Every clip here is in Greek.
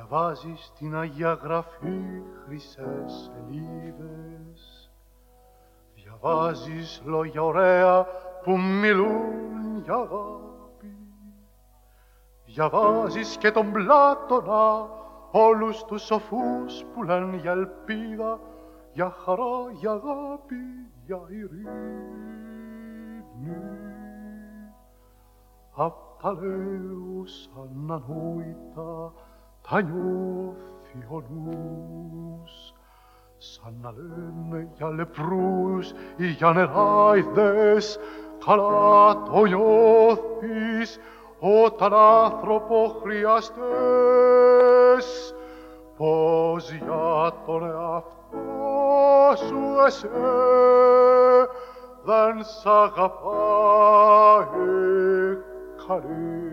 Διαβάζεις την Αγία Γραφή χρυσές σελίδες, διαβάζεις λόγια ωραία που μιλούν για αγάπη, διαβάζεις και τον Πλάτωνα, όλους τους σοφούς που λένε για ελπίδα, για χαρά, για αγάπη, για ειρήνη. Απ' τα λέους ανανόητα τα νιώθει ο νους, σαν να λένε για λεπρούς ή για νεράιδες. Καλά το νιώθεις όταν άνθρωπο χρειαστές, πως για τον εαυτό σου εσέ δεν σ' αγαπάει κανείς.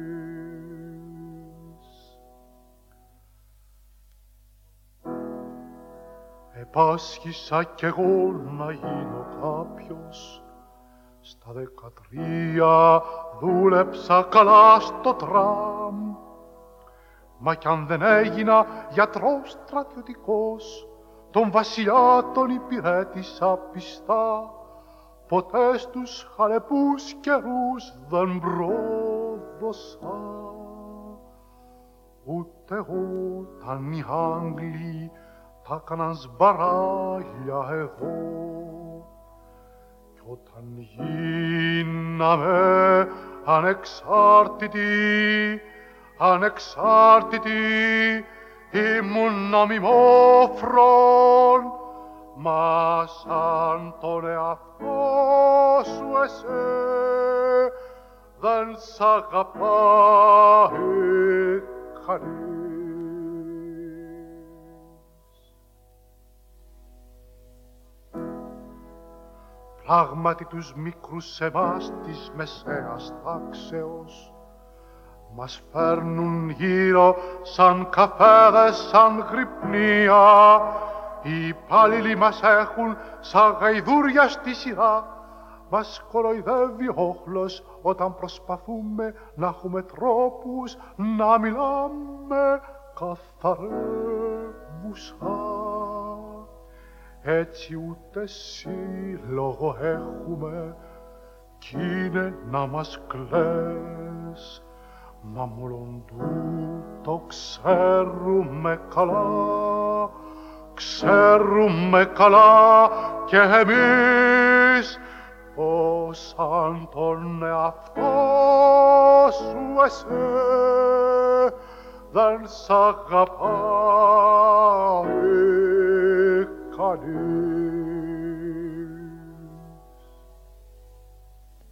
Επάσχησα κι εγώ να γίνω κάποιος. Στα 13 δούλεψα καλά στο τραμ. Μα κι αν δεν έγινα γιατρός στρατιωτικός, τον βασιλιά τον υπηρέτησα πιστά. Ποτέ στους χαλεπούς καιρούς δεν πρόδωσα. Ούτε όταν οι Άγγλοι τα κάναν σμπαράλια εδώ. Κι όταν γίναμε ανεξάρτητοι, ήμουν νομιμόφρον. Μα σαν τον εαυτό σου εσέ δεν σ' αγαπάει κανείς. Πράγματι τους μικρούς εμάς της μεσαίας τάξεως μας φέρνουν γύρω σαν καφέδες, σαν γρυπνία. Οι υπάλληλοι μας έχουν σαν γαϊδούρια στη σειρά. Μας κοροϊδεύει ο όχλος όταν προσπαθούμε να έχουμε τρόπους να μιλάμε καθαρεύουσα. Έτσι ούτε σύλλογο έχουμε κι είναι να μας κλαις. Μα μόλον τούτο ξέρουμε καλά κι εμείς, πως αν τον εαυτό σου εσέ δεν σ' αγαπάει κανείς.